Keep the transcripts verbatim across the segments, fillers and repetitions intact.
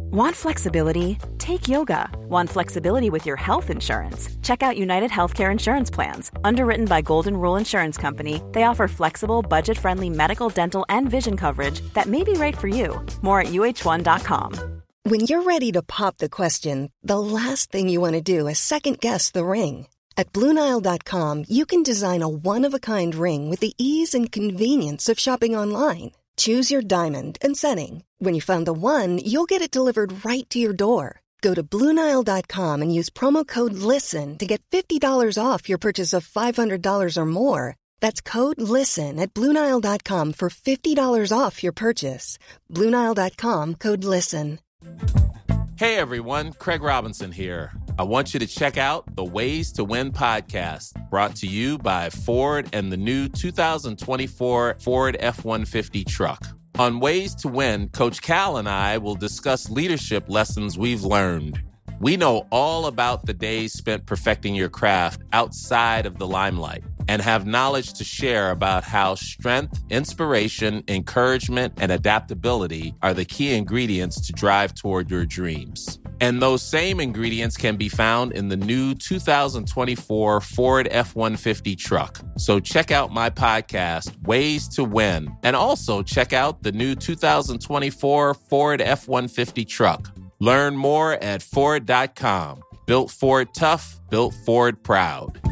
Want flexibility? Take yoga. Want flexibility with your health insurance? Check out United Healthcare Insurance Plans. Underwritten by Golden Rule Insurance Company, they offer flexible, budget-friendly medical, dental, and vision coverage that may be right for you. More at U H one dot com. When you're ready to pop the question, the last thing you want to do is second-guess the ring. At Blue Nile dot com, you can design a one-of-a-kind ring with the ease and convenience of shopping online. Choose your diamond and setting. When you find the one, you'll get it delivered right to your door. Go to Blue Nile dot com and use promo code LISTEN to get fifty dollars off your purchase of five hundred dollars or more. That's code LISTEN at Blue Nile dot com for fifty dollars off your purchase. Blue Nile dot com, code LISTEN. Hey everyone, Craig Robinson here. I want you to check out the Ways to Win podcast, brought to you by Ford and the new two thousand twenty-four Ford F one fifty truck. On Ways to Win, Coach Cal and I will discuss leadership lessons we've learned. We know all about the days spent perfecting your craft outside of the limelight and have knowledge to share about how strength, inspiration, encouragement, and adaptability are the key ingredients to drive toward your dreams. And those same ingredients can be found in the new two thousand twenty-four Ford F one fifty truck. So check out my podcast, Ways to Win, and also check out the new two thousand twenty-four Ford F one fifty truck. Learn more at Ford dot com. Built Ford tough, built Ford proud.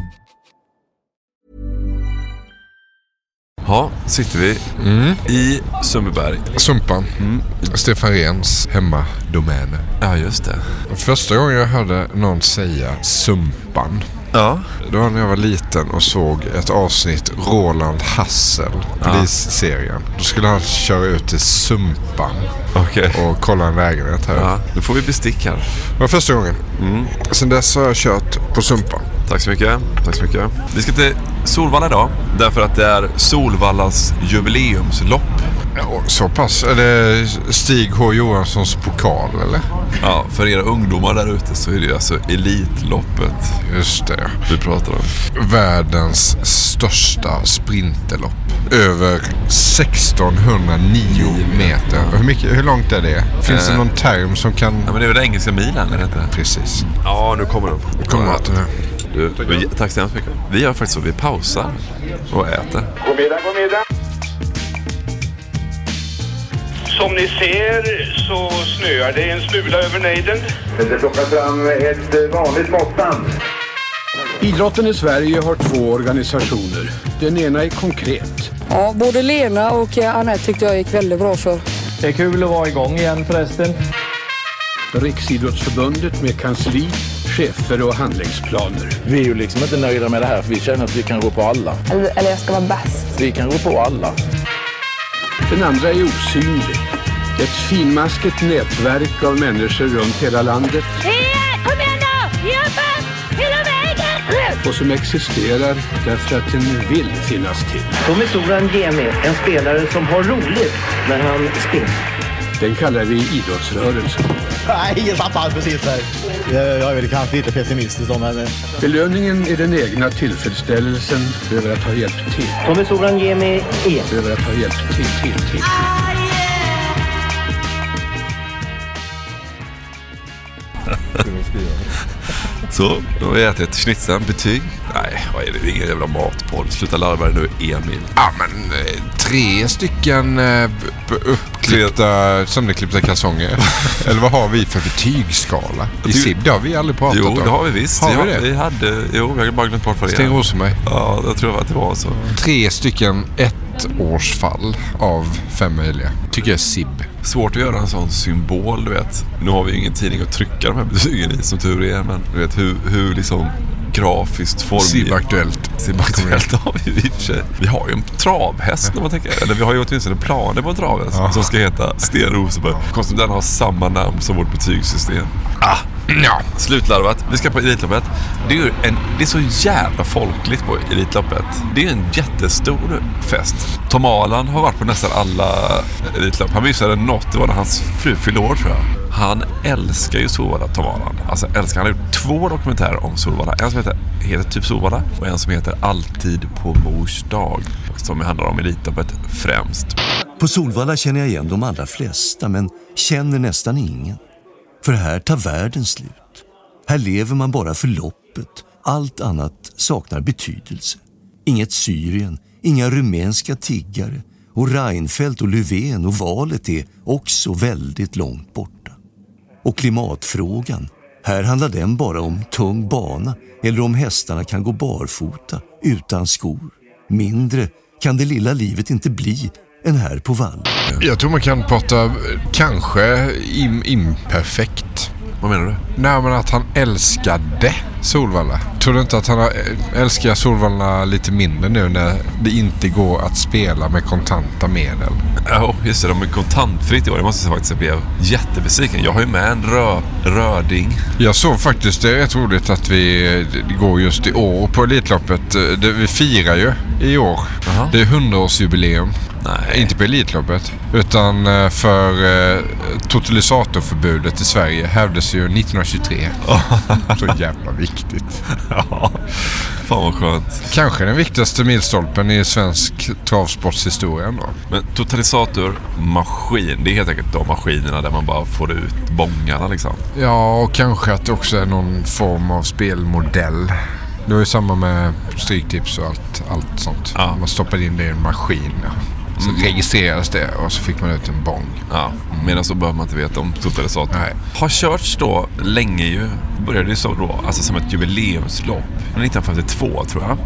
Ja, sitter vi mm. i Sundbyberg. Sumpan. Mm. Stefan Rens hemmadomäner. Ja, just det. Första gången jag hörde någon säga Sumpan. Ja. Det var när jag var liten och såg ett avsnitt Roland Hassel, polisserien. Då skulle han köra ut till Sumpan okay. och kolla en lägenhet här. Ja, då får vi bestick här. Det var första gången. Mm. Sen dess har jag kört på Sumpan. Tack så mycket. Tack så mycket. Vi ska till Solvalla idag, därför att det är Solvallas jubileumslopp. Ja, så pass. Är det Stig H. Johanssons pokal, eller? Ja, för era ungdomar där ute så är det alltså Elitloppet. Just det. Vi pratar om. Världens största sprinterlopp. Över sextonhundranio meter. Hur, mycket, hur långt är det? Finns äh. det någon term som kan... Ja, men det är väl den engelska milen, eller inte? Precis. Ja, nu kommer de. Nu kommer de. Du, vi, tack så mycket. Vi gör faktiskt så, vi pausar och äter. God middag, god middag. Som ni ser så snöar det en smula över nejden. Det plockar fram ett vanligt måttband. Idrotten i Sverige har två organisationer. Den ena är konkret. Ja, både Lena och Anette tyckte jag gick väldigt bra för. Det är kul att vara igång igen förresten. Riksidrottsförbundet med kansli, chefer och handlingsplaner. Vi är ju liksom inte nöjda med det här för vi känner att vi kan gå på alla. Eller, eller jag ska vara bäst. Vi kan gå på alla. Den andra är osynlig. Ett finmaskigt nätverk av människor runt hela landet. Hej, kom igen då! Jobba! Hela vägen! Och som existerar därför att den vill finnas till. Tommy Soran ger med en spelare som har roligt när han spelar. Den kallar vi idrottsrörelsen. Nej, ingen fattar precis där. Jag är väl kanske lite pessimistisk om henne. Belöningen är den egna tillfredsställelsen över att ha hjälpt till. Tommy Soran ger mig en. Över att ha hjälpt till, till, till. Så, då har vi ätit schnitzeln, betyg. Nej, vad är det? Det är ingen jävla matpodd. Sluta larva dig nu, Emil. Ja, men eh, tre stycken eh, uppklippta, sönderklippta kalsonger. Eller vad har vi för betygsskala? I S I B, det har vi aldrig pratat jo, om. Jo, det har vi visst. Har ja, vi det? Vi hade, jo, jag har bara glömt bort vad det är. Sten Rosenberg. Ja, jag tror att det var så. Tre stycken ettårsfall av fem möjliga. Tycker jag är S I B. Svårt att göra en sån symbol, du vet. Nu har vi ju ingen tidning att trycka de här betygen i, som tur är. Men du vet hur, hur liksom grafiskt form... S I B-aktuellt. S I B-aktuellt har vi ju inte. Vi har ju en travhäst när man tänker. Eller vi har ju åtminstone planer på en travhäst ja. som ska heta Sten Rosenberg. Konstigt den har samma namn som vårt betygssystem. Ah! Ja, slutlarvat. Vi ska på Elitloppet. Det är ju en, det är så jävla folkligt på Elitloppet. Det är en jättestor fest. Tom Aland har varit på nästan alla Elitlopp. Han visade något, det var när hans fru fyllde år, tror jag. Han älskar ju Solvalla, Tom Aland. Alltså älskar. Han har gjort två dokumentärer om Solvalla. En som heter, heter typ Solvalla och en som heter Alltid på mors dag, som handlar om Elitloppet främst. På Solvalla känner jag igen de allra flesta, men känner nästan ingen. För här tar världen slut. Här lever man bara för loppet. Allt annat saknar betydelse. Inget Syrien, inga rumänska tiggare. Och Reinfeldt och Löfven och valet är också väldigt långt borta. Och klimatfrågan, här handlar den bara om tung bana eller om hästarna kan gå barfota utan skor. Mindre kan det lilla livet inte bli än här på Vall. Jag tror man kan prata kanske im- imperfekt. Vad menar du? Nej, men att han älskade Solvalla. Tror du inte att han älskar Solvalla lite mindre nu när det inte går att spela med kontanta medel? Ja, just det. De är kontantfritt i år. Jag måste säga faktiskt att jag blev jättebesviken. Jag har ju med en rö, röding. Jag såg faktiskt, det är rätt roligt att vi det går just i år på Elitloppet. Det, vi firar ju i år. Uh-huh. Det är hundraårsjubileum. Nej. Inte på Elitloppet, utan för eh, totalisatorförbudet i Sverige hävdes ju nittonhundratjugotre. Så jävla viktigt. Ja, fan vad skönt. Kanske den viktigaste milstolpen i svensk travsportshistoria ändå. Men totalisatormaskin, det är helt enkelt de maskinerna där man bara får ut bångarna liksom. Ja, och kanske att det också är någon form av spelmodell. Det var ju samma med stryktips och allt, allt sånt. Ja. Man stoppade in det i en maskin, ja. Så mm. registrerades det och så fick man ut en bång. Ja, medan så behöver man inte veta om totalisator. Nej. Har körts då länge ju. Började ju så då, alltså som ett jubileumslopp. nittonhundrafemtiotvå tror jag.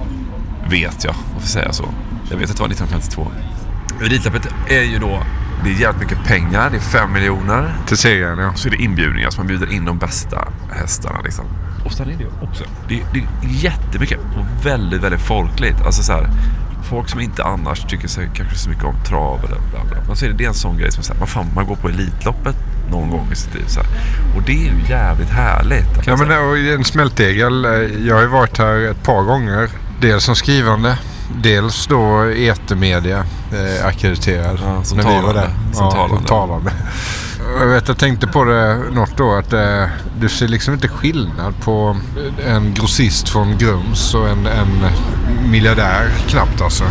Vet jag, varför säger jag så? Jag vet att det var nittonhundrafemtiotvå. Elitloppet är ju då, det är jävligt mycket pengar, det är fem miljoner. Till serien, ja. Så är det inbjudningar, så man bjuder in de bästa hästarna liksom. Och sen är det också, det är, det är jättemycket och väldigt, väldigt folkligt. Alltså så här, folk som inte annars tycker sig kanske så mycket om trav eller bla bla. Men så är det, det är en sån grej som säger, man fan, man går på Elitloppet någon gång i sitt liv så här. Och det är ju jävligt härligt. Ja, men och en smälttegel, jag har ju varit här ett par gånger. Dels som skrivande, dels då etermedia eh, akkrediterad. Ja, som när talande. Vi var där. Som ja, talande. Som talande. Jag vet, jag tänkte på det något då att eh, du ser liksom inte skillnad på en grossist från Grums och en, en miljardär knappt alltså.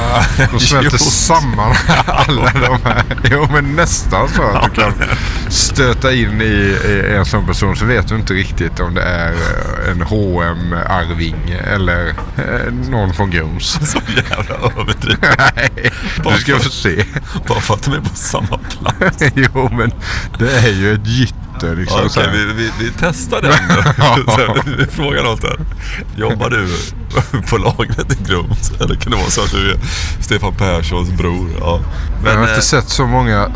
De smälter samman alla de här. Jo, men nästan så att du kan stöta in i, i en sån person, så vet du inte riktigt om det är en H M-arving eller eh, någon från Grums. Så jävla överdrivet. Nej, du ska få se. Bara för att de är på samma plats. Jo, men det är ju ett gitter liksom. Okej, okay, vi, vi, vi testar den. Sen, vi frågar något här. Jobbar du på lagret i Grums? Eller kan det vara så att du är Stefan Perssons bror? Ja. Men, jag har inte äh, sett så många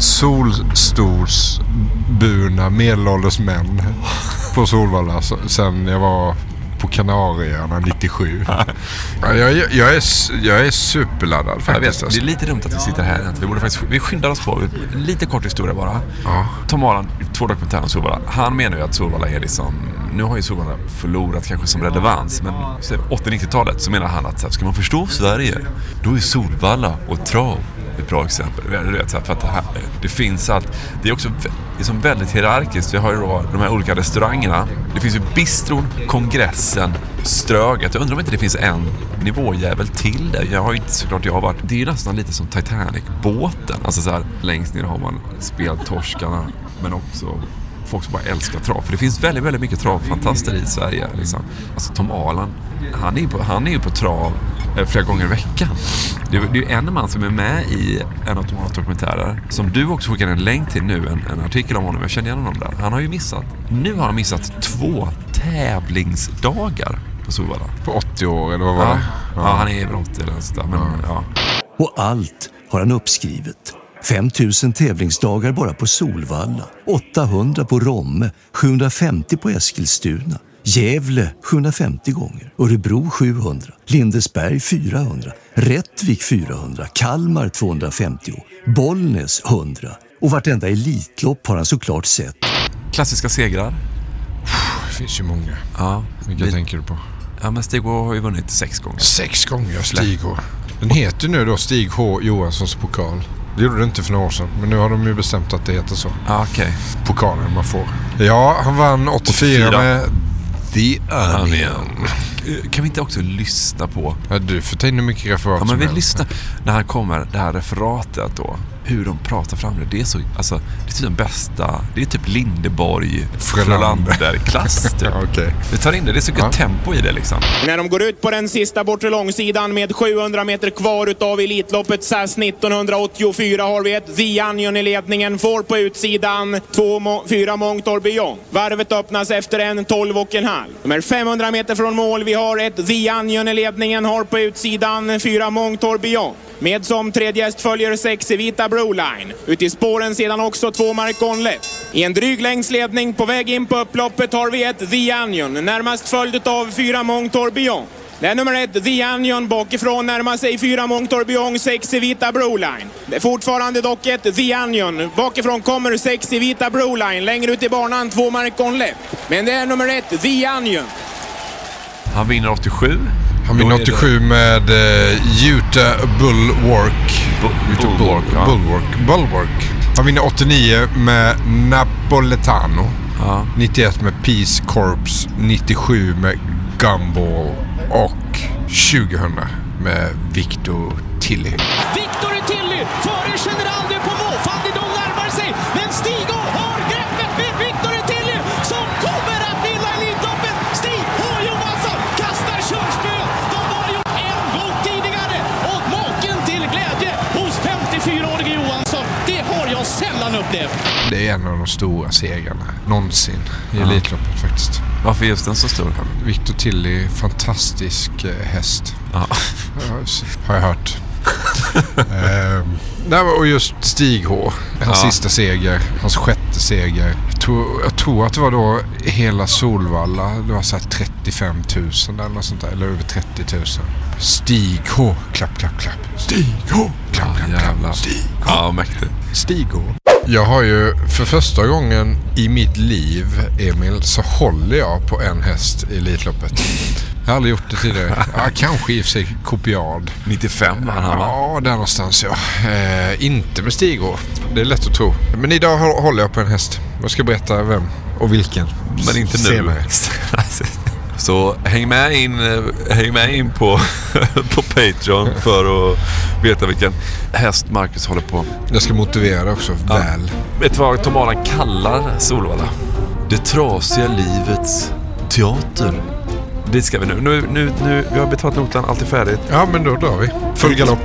solstolsburna medelålders män på Solvalla sen jag var på Kanarierna nittiosju. Ja, jag, jag, är, jag är superladdad faktiskt. Jag vet, det är lite dumt att vi sitter här. Vi borde faktiskt, vi skyndar oss på. Lite kort historia bara. Ja. Tom Alan, två dokumentärer om Solvalla. Han menar ju att Solvalla är liksom, nu har ju Solvalla förlorat kanske som relevans, men åttio-nittiotalet så menar han att så här, ska man förstå Sverige, då är Solvalla och trav ett bra exempel. Vet, så här, för att det, här, det finns allt. Det är också det är som väldigt hierarkiskt. Vi har ju då de här olika restaurangerna. Det finns ju bistron, kongressen, Ströget. Jag undrar om inte det finns en nivåjävel till där. Jag har ju inte såklart jag har varit. Det är ju nästan lite som Titanic-båten. Alltså så här, längst ner har man speltorskarna, men också folk som bara älskar trav. För det finns väldigt, väldigt mycket travfantaster i Sverige. Liksom. Alltså Tom Alan, han är ju på, han är ju på trav flera gånger i veckan. Det är, det är en man som är med i en av de här dokumentärer som du också skickade en länk till nu, en, en artikel om honom. Jag känner igen honom där. Han har ju missat, nu har han missat två tävlingsdagar på Solvalla. På åttio år eller vad var ja. det? Ja. ja, han är i brott eller så där, men ja. ja. Och allt har han uppskrivet. fem tusen tävlingsdagar bara på Solvalla, åttahundra på Romme, sjuhundrafemtio på Eskilstuna, Gävle sjuhundrafemtio gånger, Örebro sjuhundra, Lindesberg fyrahundra, Rättvik fyrahundra, Kalmar tvåhundrafemtio, Bollnäs hundra. Och vartenda elitlopp har han såklart sett. Klassiska segrar. Det finns ju många. Ja. Vilka vi... tänker du på? Ja, men Stig H har ju vunnit sex gånger. Sex gånger, Stig H. Den heter nu då Stig H Johanssons pokal. Det gjorde det inte för några år sedan, men nu har de ju bestämt att det heter så. Ah, okej. Okay. Pokalen man får. Ja, han vann åttiofyra, åttiofyra. Med The Onion. Kan vi inte också lyssna på... Ja, du får ta in hur mycket referat ja, men vi helst. lyssnar när han kommer, det här referatet då. hur de pratar fram det. Det är så, alltså, det är typ den bästa. Det är typ Lindeborg, Frölander-klass. Typ. Okay. Det tar in det, det är så gott ja. tempo i det liksom. När de går ut på den sista bortre långsidan med sjuhundra meter kvar utav Elitloppet S A S nittonhundraåttiofyra har vi ett The Onion i ledningen. Får på utsidan två må- fyra Montorbion. Varvet öppnas efter en tolv och en halv. De är femhundra meter från mål. Vi har ett The Onion i ledningen. Har på utsidan fyra Montorbion. Med som tredje häst följer sex i vita Broline. Ut i spåren sedan också två Marconle. I en dryg längsledning på väg in på upploppet har vi ett The Onion. Närmast följd av fyra Montorbion. Det är nummer ett, The Onion, bakifrån närmar sig fyra Montorbion, sex i vita Broline. Det är fortfarande dock ett The Onion. Bakifrån kommer sex i vita Broline. Längre ut i banan, två Marconle. Men det är nummer ett, The Onion. Han vinner åttiosju. Han vinner åttiosju med uh, Utah Bulwark. Bu- Utah Bulwark, ja. Bulwark. Bulwark. Han vinner åttionio med Napoletano. Ja. nittioett med Peace Corps. nittiosju med Gumball. Och tjugohundra med Victor Tilly. Victor Tilly före General de Pommeau. Van de Don närmar sig. Men Stig H har greppet med Victor Tilly som kommer att vinna Elitloppet. Stig H Johansson kastar körspö. De har gjort en gång tidigare. Och maken till glädje hos femtiofyraårige Johansson. Det har jag sällan upplevt. Det är en av de stora segrarna någonsin i Elitloppet faktiskt. Varför är just den så stor? Victor Tilly, fantastisk eh, häst. Ja. Har jag hört. ehm, nej, och just Stig H. Hans ja. sista seger. Hans sjätte seger. Jag tror, jag tror att det var då hela Solvalla. Det var så här trettiofem tusen eller något sånt där. Eller över trettio tusen. Stig H. Klapp, klapp, klapp. Stig H. Klapp, ja, klapp, klapp. Stig H. Ja, mäktigt. Stig H. Jag har ju för första gången i mitt liv, Emil, så håller jag på en häst i Elitloppet. Jag har aldrig gjort det tidigare. Ja, kanske i och för sig kopiad. nittiofem var han, va? Ja, där någonstans, ja. Eh, inte med Stig H. Det är lätt att tro. Men idag håller jag på en häst. Jag ska berätta vem och vilken. Men inte nu. Så häng med in, häng med in på, på Patreon för att veta vilken häst Marcus håller på. Jag ska motivera också, ja. Väl. Vet du vad Tom Aran kallar Solvalla? Det trasiga livets teater. Det ska vi nu. Nu, nu, nu vi har betalat notan, allt är färdigt. Ja, men då drar vi. Full galopp.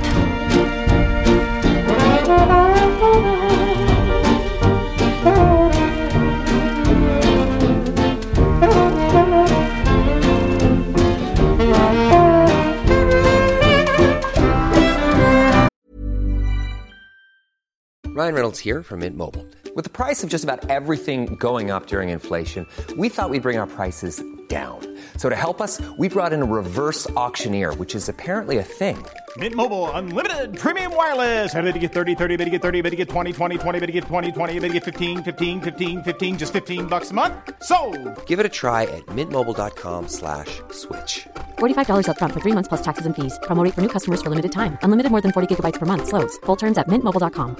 Ryan Reynolds here from Mint Mobile. With the price of just about everything going up during inflation, we thought we'd bring our prices down. So to help us, we brought in a reverse auctioneer, which is apparently a thing. Mint Mobile Unlimited Premium Wireless. How to get thirty, thirty, how to get thirty, how to get twenty, twenty, twenty, how to get twenty, twenty, how to get fifteen, fifteen, fifteen, fifteen, just fifteen bucks a month? Sold! Give it a try at mintmobile.com slash switch. forty-five dollars up front for three months plus taxes and fees. Promo rate for new customers for limited time. Unlimited more than forty gigabytes per month. Slows full terms at mint mobile dot com.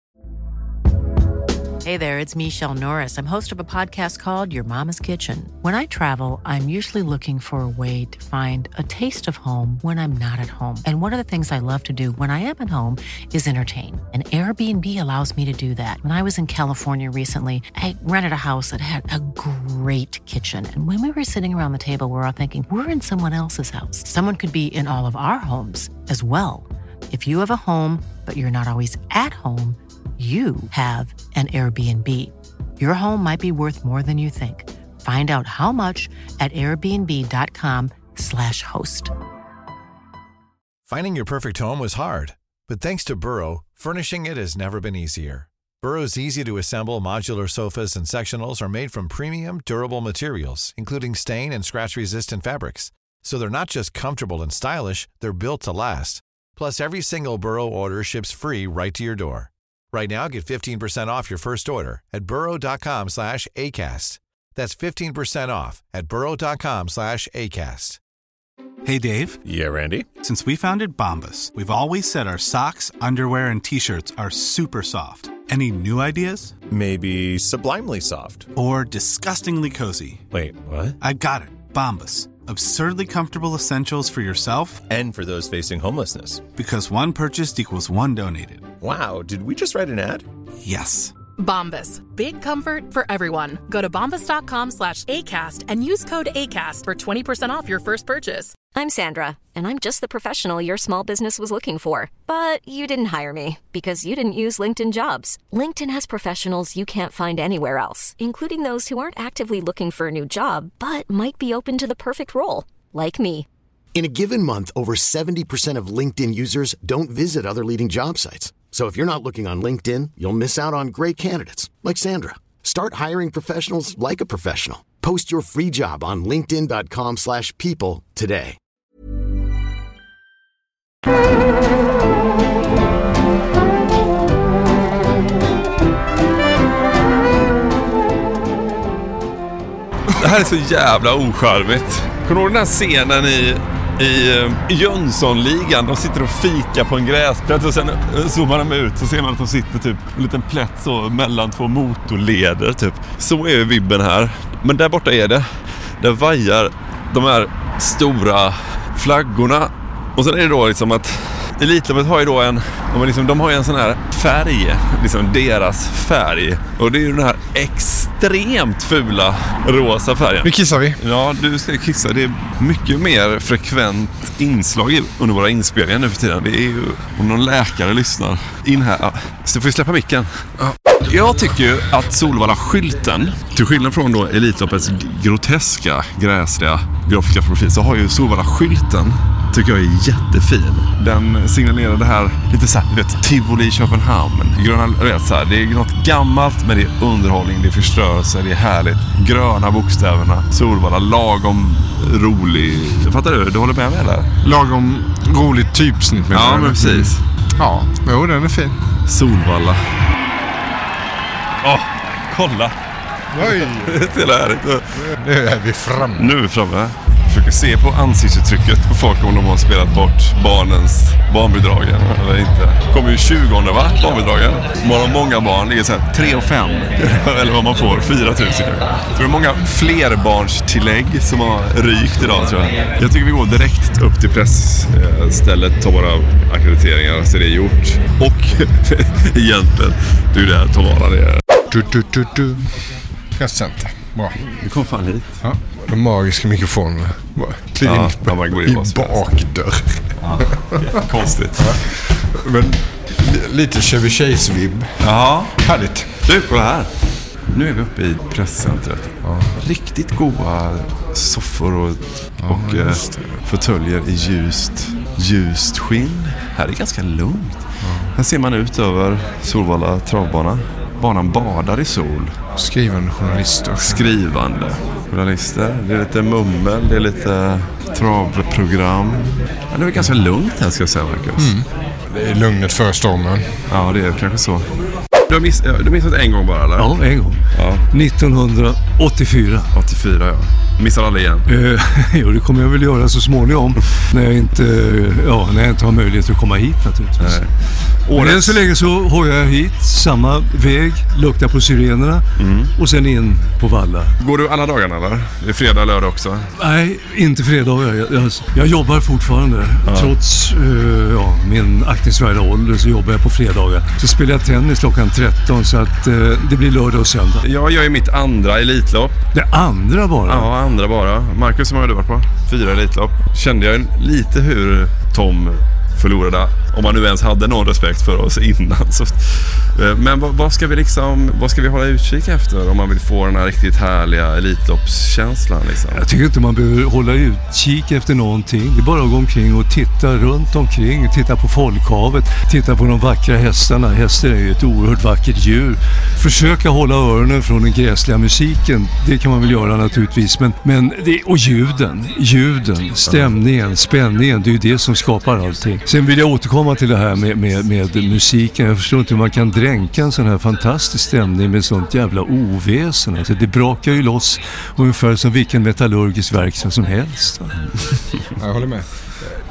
Hey there, it's Michelle Norris. I'm host of a podcast called Your Mama's Kitchen. When I travel, I'm usually looking for a way to find a taste of home when I'm not at home. And one of the things I love to do when I am at home is entertain. And Airbnb allows me to do that. When I was in California recently, I rented a house that had a great kitchen. And when we were sitting around the table, we were all thinking, we're in someone else's house. Someone could be in all of our homes as well. If you have a home, but you're not always at home, you have an Airbnb. Your home might be worth more than you think. Find out how much at airbnb.com slash host. Finding your perfect home was hard, but thanks to Burrow, furnishing it has never been easier. Burrow's easy-to-assemble modular sofas and sectionals are made from premium, durable materials, including stain and scratch-resistant fabrics. So they're not just comfortable and stylish, they're built to last. Plus, every single Burrow order ships free right to your door. Right now, get fifteen percent off your first order at burrow.com slash ACAST. That's fifteen percent off at burrow.com slash ACAST. Hey, Dave. Yeah, Randy. Since we founded Bombas, we've always said our socks, underwear, and T-shirts are super soft. Any new ideas? Maybe sublimely soft. Or disgustingly cozy. Wait, what? I got it. Bombas. Absurdly comfortable essentials for yourself and for those facing homelessness. Because one purchased equals one donated. Wow, did we just write an ad? Yes. Bombas. Big comfort for everyone. Go to bombas.com slash ACAST and use code ACAST for twenty percent off your first purchase. I'm Sandra, and I'm just the professional your small business was looking for. But you didn't hire me because you didn't use LinkedIn Jobs. LinkedIn has professionals you can't find anywhere else, including those who aren't actively looking for a new job, but might be open to the perfect role, like me. In a given month, over seventy percent of LinkedIn users don't visit other leading job sites. So if you're not looking on LinkedIn, you'll miss out on great candidates like Sandra. Start hiring professionals like a professional. Post your free job on linkedin.com slash people today. Det här är så jävla ocharmigt. Kommer du ihåg den här scenen i, i, i Jönssonligan? De sitter och fikar på en gräsplätt och sen zoomar de ut så ser man att de sitter typ en liten plätt så mellan två motorleder typ. Så är vibben här. Men där borta är det. Där vajar de här stora flaggorna. Och sen är det då liksom att Elitloppet har ju då en, de, liksom, de har ju en sån här färg, liksom deras färg. Och det är ju den här extremt fula rosa färgen. Nu kissar vi. Ja, du ska kissa. Det är mycket mer frekvent inslag under våra inspelningar nu för tiden. Det är ju, om någon läkare lyssnar in här. Ja, så får vi släppa micken. Ja. Jag tycker ju att Solvalla-skylten, till skillnad från då Elitloppets groteska, gräsliga grafiska profil, så har ju Solvalla-skylten, tycker jag är jättefin. Den signalerar det här lite så här, du vet, Tivoli i Köpenhamn. Gröna, vet, så här, det är något gammalt, men det är underhållning, det är förstörelse, det är härligt. Gröna bokstäverna, Solvalla, lagom rolig. Fattar du? Du håller med mig eller? Lagom roligt typsnitt med. Ja, men precis. Ja, jo, den är fin. Solvalla. Åh, oh, kolla. Oj. Det är härligt. Nu är vi framme. Nu är vi framme. Försöker se på ansiktsuttrycket på folk om de har spelat bort barnens barnbidragen eller inte. Kommer ju tjugonde va? Barnbidragen. Man har många barn, det är så här tre och fem eller vad man får, fyra tusen. Så det är många flerbarnstillägg som har rykt idag tror jag. Jag tycker vi går direkt upp till pressstället, tar våra akkrediteringar så det är gjort. Och egentligen, det är ju det här Tara det är. Du, du, du, du. Presscenter. Bra. Du kom fan hit. Ja. De magiska mikrofonerna. Kliv in ja, man går in i bakdörr. Ja, konstigt. Ja. Men lite Chevy Chase-vibb. Ja. Härligt. Du, på det här. Nu är vi uppe i presscentret. Ja. Riktigt goda soffor och, ja, och eh, fåtöljer i ljust, ljust skinn. Här är ganska lugnt. Ja. Här ser man ut över Solvalla travbana. Banan badar i sol. Skrivande journalister. Skrivande journalister. Det är lite mummel, det är lite travprogram. Ja, det är ganska lugnt här ska jag säga, Marcus. Mm. Det är lugnet före stormen. Ja, det är kanske så. Du har miss, du missat en gång bara, eller? Ja, en gång. Ja. nittonhundraåttiofyra. åttiofyra, ja. Missar aldrig igen. Eh, jo, det kommer jag väl göra så småningom. när, jag inte, ja, när jag inte har möjlighet att komma hit naturligtvis. Nej. Men än så länge så har jag hit samma väg, luktar på sirenerna mm. och sen in på Valla. Går du alla dagarna eller? Det är fredag, lördag också? Nej, inte fredagar. Jag, jag, jag jobbar fortfarande. Ja. Trots uh, ja, min aktningsvärda ålder så jobbar jag på fredagar. Så spelar jag tennis klockan tretton så att uh, det blir lördag och söndag. Jag gör ju mitt andra elitlopp. Det andra bara? Ja, andra bara. Marcus, hur många har du varit på? Fyra elitlopp. Kände jag lite hur Tom förlorade, om man nu ens hade någon respekt för oss innan. Så, men vad, vad ska vi liksom, vad ska vi hålla utkik efter om man vill få den här riktigt härliga elitloppskänslan liksom? Jag tycker inte man behöver hålla utkik efter någonting. Det är bara att gå omkring och titta runt omkring, titta på folkhavet, titta på de vackra hästarna. Hästar är ju ett oerhört vackert djur. Försöka hålla öronen från den gräsliga musiken, det kan man väl göra naturligtvis, men, men det, och ljuden, ljuden, stämningen, spänningen, det är ju det som skapar allting. Sen vill jag återkomma till det här med, med, med musiken. Jag förstår inte hur man kan dränka en sån här fantastisk stämning med sånt jävla oväsen. Alltså, det brakar ju loss ungefär som vilken metallurgisk verksamhet som helst. Jag håller med.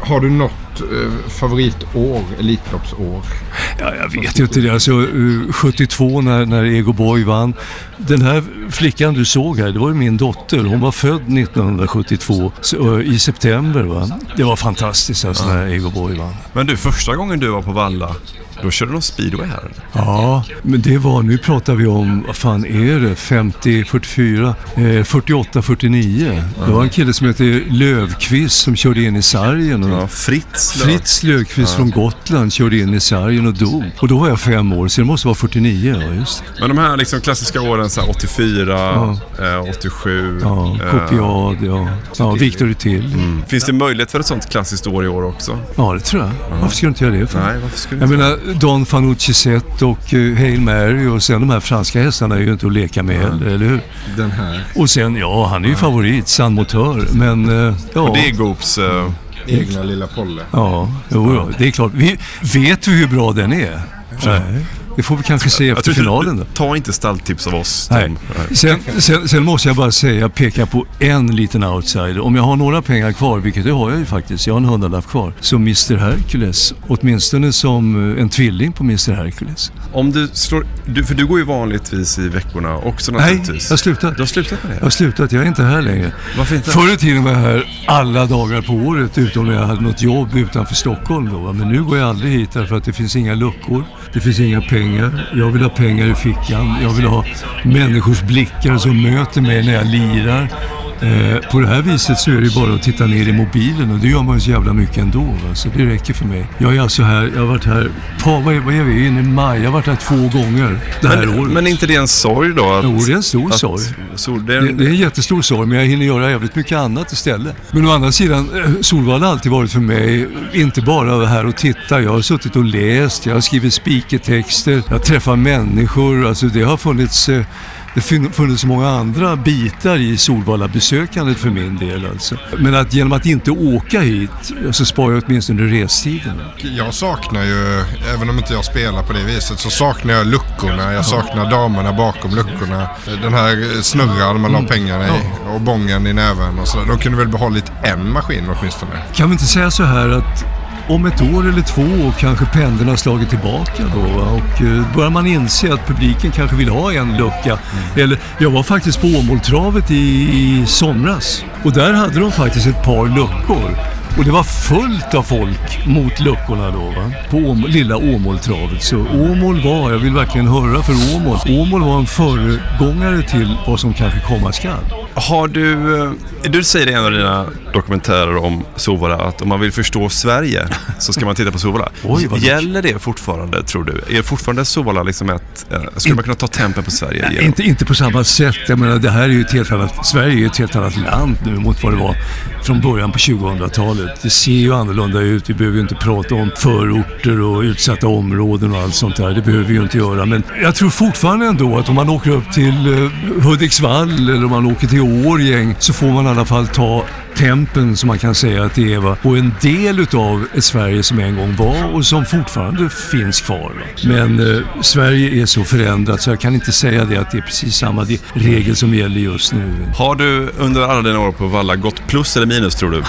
Har du något eh, favoritår, Elitloppsår? Ja, jag vet ju inte det. Alltså, uh, sjuttiotvå när, när Ego Boy vann. Den här flickan du såg här, det var ju min dotter. Hon var född nittonhundrasjuttiotvå så, uh, i september. Va? Det var fantastiskt alltså, ja. När Ego Boy vann. Men du, första gången du var på Valla, då körde de speedway här? Ja, men det var, nu pratar vi om, vad fan är det, femtio, fyrtiofyra, eh, fyrtioåtta, fyrtionio. Ja. Det var en kille som heter Lövqvist som körde in i sargen. Och ja, Fritz. Fritz Lövqvist ja. Från Gotland körde in i sargen och dog. Och då var jag fem år, så det måste vara fyrtionio, ja, just. Men de här liksom klassiska åren, så här åttiofyra, ja. eh, åttiosju. Ja, Kopiad, ja. Ja, Victor till. Mm. Finns det möjlighet för ett sånt klassiskt år i år också? Ja, det tror jag. Ja. Varför skulle du inte göra det för? Nej, varför skulle jag menar, Don Fanucci Zet och uh, Hail Mary och sen de här franska hästarna är ju inte att leka med, mm. eller hur? Den här. Och sen, ja, han är ju ja. favorit, San Motör, men uh, ja. Och det är Goops... Uh... egna lilla Polle. Ja, jo, ja, det är klart. Vi vet vi hur bra den är? Nej. Det får vi kanske se efter finalen då. Ta inte stalltips av oss. Nej. Sen, sen, sen måste jag bara säga, peka på en liten outsider. Om jag har några pengar kvar, vilket det har jag ju faktiskt, jag har en hundralapp kvar, så mister Hercules, åtminstone som en tvilling på mister Hercules. Om du slår, du, för du går ju vanligtvis i veckorna också naturligtvis. Nej, jag har slutat. Du har slutat med det? Jag har slutat, jag är inte här längre. Varför inte? Förr i tiden var jag här alla dagar på året, utom när jag hade något jobb utanför Stockholm då. Men nu går jag aldrig hit därför att det finns inga luckor, det finns inga pengar. Jag vill ha pengar i fickan. Jag vill ha människors blickar som möter mig när jag lirar. Eh, på det här viset så är det bara att titta ner i mobilen, och det gör man ju så jävla mycket ändå. Va? Så det räcker för mig. Jag är alltså här, jag har varit här på, vad är, vad är vi inne i maj? Jag har varit här två gånger det här men, året. Men inte det är en sorg då? Att, jo, det är en stor att, sorg. Sol, det, är en... Det, det är en jättestor sorg, men jag hinner göra jävligt mycket annat istället. Men å andra sidan, Solvalla har alltid varit för mig, inte bara här och titta. Jag har suttit och läst, jag har skrivit speakertexter, jag träffar människor. Alltså det har funnits... Det funnits så många andra bitar i Solvalla-besökandet för min del alltså. Men att genom att inte åka hit så sparar jag åtminstone restiden. Jag saknar ju, även om inte jag spelar på det viset, så saknar jag luckorna. Jag saknar damerna bakom luckorna. Den här snurran man la pengarna i och bången i näven och så. De kunde väl behållit en maskin åtminstone. Kan vi inte säga så här att om ett år eller två kanske pendeln har slagit tillbaka då, och eh, börjar man inse att publiken kanske vill ha en lucka. Mm. Eller, jag var faktiskt på Åmåltravet i, i somras, och där hade de faktiskt ett par luckor. Och det var fullt av folk mot luckorna då, va? På Åmål, lilla Åmåltravet. Så Åmål var, jag vill verkligen höra för Åmål. Åmål var en föregångare till vad som kanske komma skall. Har du, du säger i en av dina dokumentärer om Solvalla att om man vill förstå Sverige så ska man titta på Solvalla. Oj, gäller det fortfarande, tror du? Är det fortfarande Solvalla liksom ett, skulle man kunna ta tempen på Sverige? Nej, inte, inte på samma sätt. Jag menar, det här är ju ett helt annat, Sverige är ju ett helt annat land nu mot vad det var från början på tjugohundratalet. Det ser ju annorlunda ut. Vi behöver ju inte prata om förorter och utsatta områden och allt sånt där. Det behöver vi ju inte göra. Men jag tror fortfarande ändå att om man åker upp till uh, Hudiksvall eller om man åker till Årgäng så får man i alla fall ta tempen som man kan säga att det är, va? Och en del utav ett Sverige som en gång var och som fortfarande finns kvar. Va? Men uh, Sverige är så förändrat så jag kan inte säga det att det är precis samma regel som gäller just nu. Har du under alla dina år på Valla gått plus eller minus, tror du?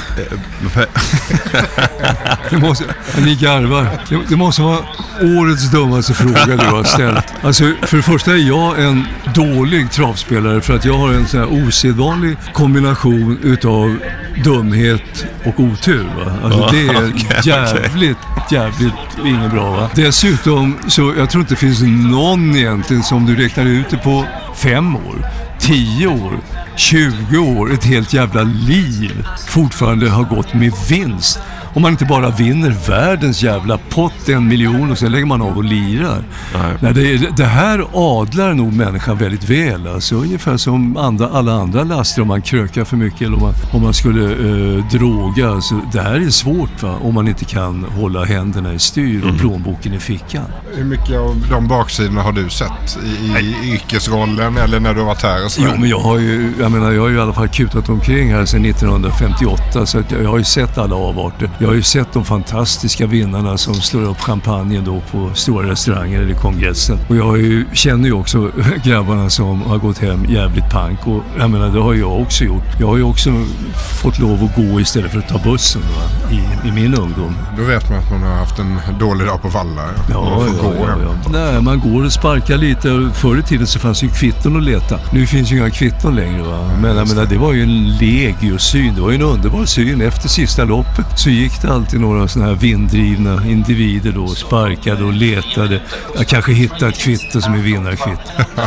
det måste, ni garvar. Det, det måste vara årets dummaste fråga du har ställt. Alltså, för det första är jag en dålig travspelare för att jag har en sån här osedvanlig kombination utav dumhet och otur. Va? Alltså, oh, det är okay, jävligt, okay. jävligt inget bra. Va? Dessutom, så jag tror inte det finns någon egentligen som du räknar ut det på fem år, tio år, tjugo år, ett helt jävla liv fortfarande har gått med vinst. Om man inte bara vinner världens jävla pott en miljon och sen lägger man av och lirar. Nej. Nej, det, det här adlar nog människan väldigt väl. Alltså, ungefär som andra, alla andra laster om man krökar för mycket eller om man, om man skulle eh, droga. Alltså, det här är svårt, va? Om man inte kan hålla händerna i styr och mm. plånboken i fickan. Hur mycket av de baksidorna har du sett i, i yrkesrollen eller när du har varit här? Och så? Jo, men jag har ju, jag menar, jag har ju i alla fall kutat omkring här sedan nittonhundrafemtioåtta så att jag, jag har ju sett alla avarter. Jag har ju sett de fantastiska vinnarna som slår upp champagne då på stora restauranger eller kongressen. Och jag har ju, känner ju också grabbarna som har gått hem jävligt pank. Och jag menar, det har jag också gjort. Jag har ju också fått lov att gå istället för att ta bussen va? I, i min ungdom. Då vet man att man har haft en dålig dag på Valla. Ja, ja, gå ja, ja. Nej, man går och sparkar lite. Förr i tiden så fanns ju kvitton att leta. Nu finns ju inga kvitton längre va. Men jag menar, det var ju en legiosyn. Det var ju en underbar syn. Efter sista loppet så gick det alltid några sådana här vinddrivna individer då. Sparkade och letade. Jag kanske hittade ett kvitto som är vinnarkvitt.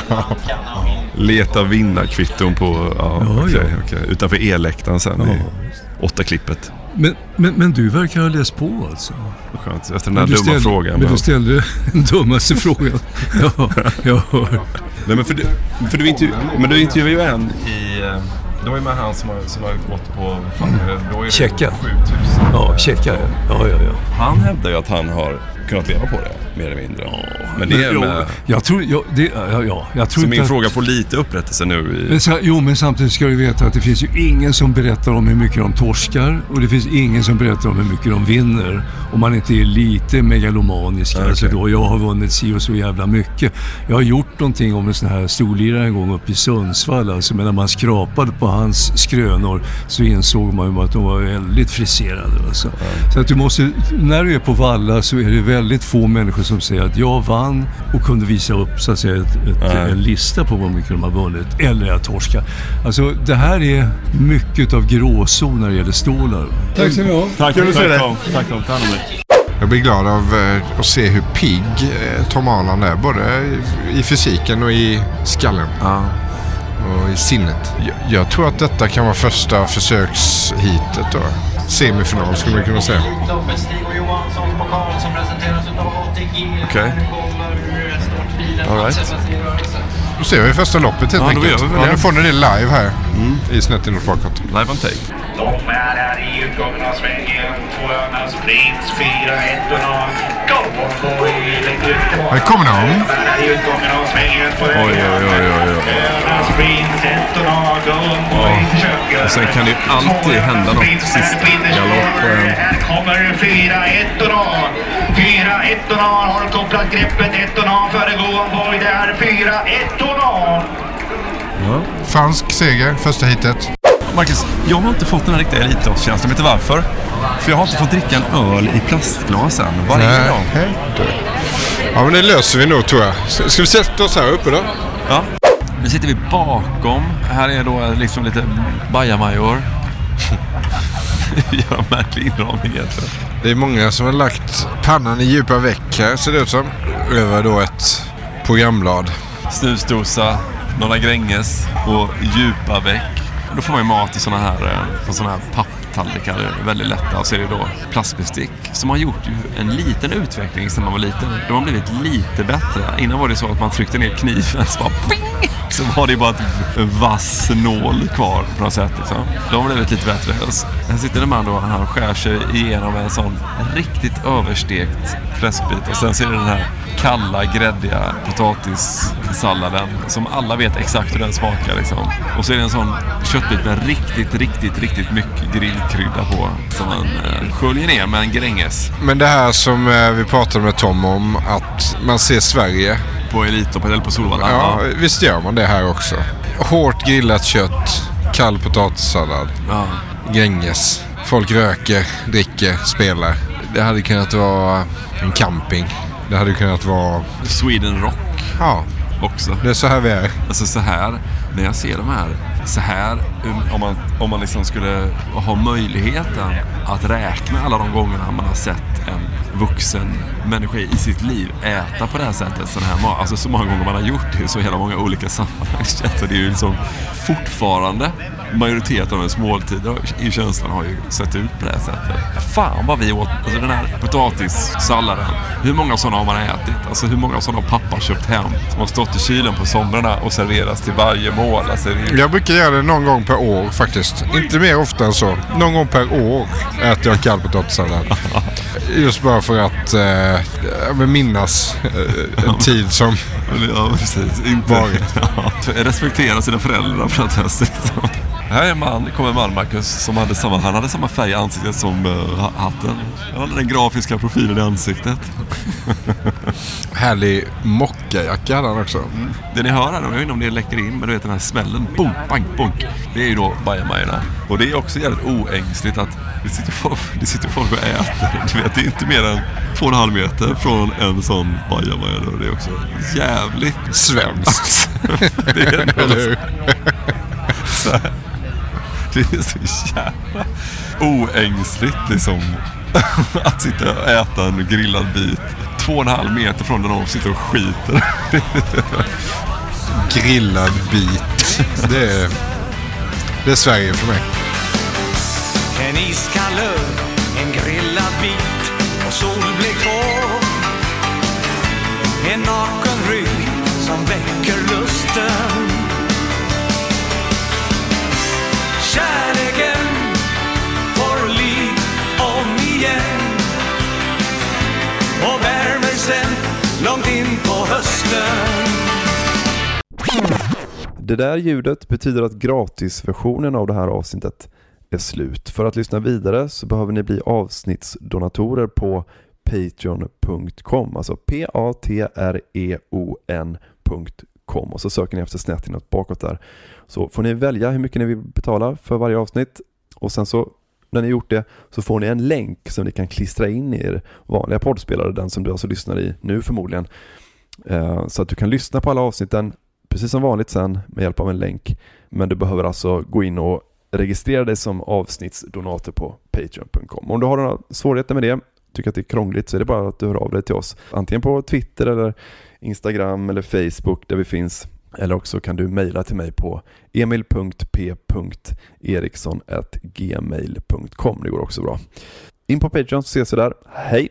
Leta vinnarkvitton på ja, ja, okay, ja. Okay. utanför e-läktaren sen ja. I åtta klippet. Men, men, men du verkar ha läst på alltså. Skönt, efter den här dumma ställde, frågan. Men du ställde den dummaste frågan. Ja, jag hör. Nej, men för du, för du intervju, men du intervjuade ju en i... Det var ju med han som har, som har gått på... Checka. Ja, checka. Ja, ja, ja. Han hävdar ju att han har kunnat leva på det, mer eller mindre. Ja, men det är med... Jag tror... Jag, det, ja, ja, jag tror så min att, fråga får lite upprättelse nu. I... Men så, jo, men samtidigt ska du veta att det finns ju ingen som berättar om hur mycket de torskar. Och det finns ingen som berättar om hur mycket de vinner. Om man inte är lite megalomanisk. Okay. Alltså då, jag har vunnit si och så jävla mycket. Jag har gjort någonting om en sån här storlirare en gång uppe i Sundsvall. Alltså, men när man skrapade på hans skrönor så insåg man ju att de var väldigt friserade. Alltså. Mm. Så att du måste... När du är på Valla så är det väldigt få människor som säger att jag vann och kunde visa upp så att säga, ett, ett, mm. en lista på vad mycket de har vunnit eller jag torska. Alltså det här är mycket av gråzon när det gäller stålar. Tack så mycket. Tack, kul att se dig. Tack, tack, tack. Jag blir glad av eh, att se hur pigg eh, Tom Arland är, både i, i fysiken och i skallen. Ja. Och i sinnet. Jag, jag tror att detta kan vara första försökshitet då. Semifinal skulle man kunna säga. Okej. Okay. All right. Då ser vi första loppet helt ja, enkelt. Ja, nu får ni det live här mm. i Snett Podcast. Live on take. De är här i utgången av svängen. Två öarnas prins, fyra ettorna. Cowboy, lägg ut på. Här kommer de. De är här i utgången av svängen. Oj, oj, oj, oj, oj. Öarnas prins, ettorna, Cowboy, försöker. Och sen kan det ju alltid hända något sista galopp. Här kommer fyra ettorna. Fyra ettorna har kopplat greppet. Ettorna före Cowboy. Det är fyra ettorna. Ja. Fransk seger, första hitet. Marcus, jag har inte fått den här riktiga elitloppskänslan. Vet du varför? För jag har inte fått dricka en öl i plastglas än. Varje Nej. dag. Ja, men det löser vi nog, tror jag. Ska vi sätta oss här uppe då? Ja. Nu sitter vi bakom. Här är då liksom lite bajamajor. Jag har märklig inramning egentligen. Det är många som har lagt pannan i djupa veck här, ser det ut som. Över då ett programblad. Snusdosa, några Gränges och djupa veck. Då får man ju mat i såna här, på såna här papptallrikar. Det är väldigt lätta. Och så är det då plastbestick som har gjort ju en liten utveckling sedan man var liten. De har blivit lite bättre. Innan var det så att man tryckte ner kniven så bara ping! Så var det bara ett vass nål kvar på något sätt. Liksom. De har blivit lite bättre. Här sitter en man då, han skär sig igenom en sån riktigt överstekt fläskbit. Och sen ser det den här kalla, gräddiga potatissalladen som alla vet exakt hur den smakar. Liksom. Och så är det en sån köttbit med riktigt, riktigt, riktigt mycket grillkrydda på som man eh, sköljer ner med en Gränges. Men det här som eh, vi pratade med Tom om, att man ser Sverige på Elitloppet eller på Solvalla. Ja, visst gör man det här också. Hårt grillat kött, kall potatissallad, ja. Gränges. Folk röker, dricker, spelar. Det hade kunnat vara en camping. Det hade kunnat vara Sweden Rock. Ja, också. Det är så här vi är. Alltså så här, när jag ser de här, så här, om man, om man liksom skulle ha möjligheten att räkna alla de gångerna man har sett en vuxen människa i sitt liv äta på det här sättet, sån här mat. Alltså så många gånger man har gjort det, så hela många olika sammanhang. Så det är ju liksom fortfarande majoriteten av ens måltider i känslan har ju sett ut på det här sättet. Fan vad vi åt, alltså den här potatissalladen, hur många sådana har man ätit? Alltså hur många sådana har pappa köpt hem som har stått i kylen på somrarna och serveras till varje mål? Alltså det är ju... Jag brukar göra det någon gång per år faktiskt. Inte mer ofta än så. Någon gång per år äter jag kall potatissallad. Just bara för att eh, minnas eh, en tid som ja, precis. Inte. varit. Ja. Respektera sina föräldrar för att testa. Här är en man, det kommer en man, Marcus, som hade samma, han hade samma färg i ansiktet som uh, hatten. Han hade den grafiska profilen i ansiktet. Härlig mockajacka hade han också. Mm. Det ni hör här, jag vet inte om det läcker in, men du vet den här smällen, boom, bang, bonk. Det är ju då bajamajorna. Och det är också jävligt oängsligt att det sitter folk, det sitter folk och äter. Du vet, det är inte mer än två och en halv meter från en sån bajamaja. Det är också jävligt svenskt. Det är ändå så här. Det är så jävla oängsligt liksom att sitta och äta en grillad bit två och en halv meter från där någon sitter och skiter. Grillad bit. Det är, det är Sverige för mig. En iskall öl, en grillad bit och solblekt hår. En naken rygg som väcker lusten. Kärleken får liv om igen och värmer sen långt in på hösten. Det där ljudet betyder att gratisversionen av det här avsnittet är slut. För att lyssna vidare så behöver ni bli avsnittsdonatorer på patreon punkt com, alltså p a t r e o n punkt com, och så söker ni efter Snett bakåt där. Så får ni välja hur mycket ni vill betala för varje avsnitt, och sen så när ni gjort det så får ni en länk som ni kan klistra in i er vanliga poddspelare, den som du alltså lyssnar i nu förmodligen, så att du kan lyssna på alla avsnitten precis som vanligt sen med hjälp av en länk. Men du behöver alltså gå in och registrera dig som avsnittsdonator på patreon punkt com. Om du har några svårigheter med det, tycker att det är krångligt, så är det bara att du hör av dig till oss. Antingen på Twitter eller Instagram eller Facebook där vi finns. Eller också kan du mejla till mig på emil punkt p punkt eriksson at gmail punkt com. Det går också bra. In på Patreon så ses vi där. Hej!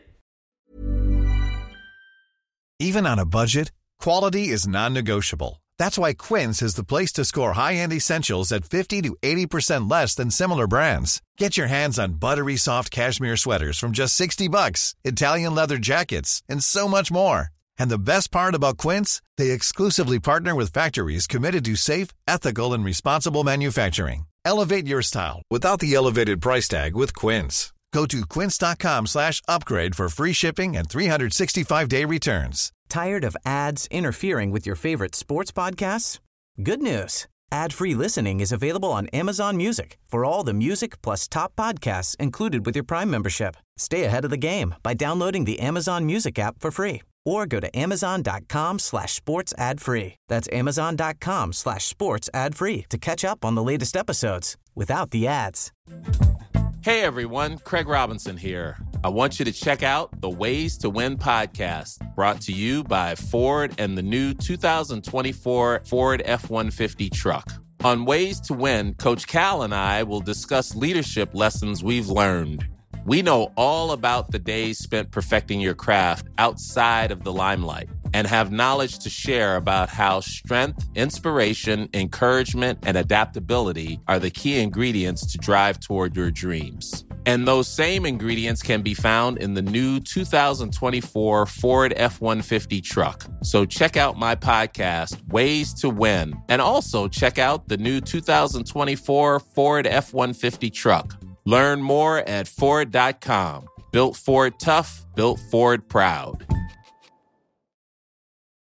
Even on a budget, quality is non-negotiable. That's why Quince is the place to score high-end essentials at fifty to eighty percent less than similar brands. Get your hands on buttery soft cashmere sweaters from just sixty bucks, Italian leather jackets, and so much more. And the best part about Quince, they exclusively partner with factories committed to safe, ethical, and responsible manufacturing. Elevate your style without the elevated price tag with Quince. Go to quince.com slash upgrade for free shipping and three sixty-five day returns. Tired of ads interfering with your favorite sports podcasts? Good news. Ad-free listening is available on Amazon Music for all the music plus top podcasts included with your Prime membership. Stay ahead of the game by downloading the Amazon Music app for free or go to amazon.com slash sports ad free. That's amazon.com slash sports ad free to catch up on the latest episodes without the ads. Hey everyone, Craig Robinson here. I want you to check out the Ways to Win podcast, brought to you by Ford and the new two thousand twenty-four Ford F one fifty truck. On Ways to Win, Coach Cal and I will discuss leadership lessons we've learned. We know all about the days spent perfecting your craft outside of the limelight and have knowledge to share about how strength, inspiration, encouragement, and adaptability are the key ingredients to drive toward your dreams. And those same ingredients can be found in the new two thousand twenty-four Ford F one fifty truck. So check out my podcast, Ways to Win, and also check out the new two thousand twenty-four Ford F one fifty truck. Learn more at Ford dot com. Built Ford tough, built Ford proud.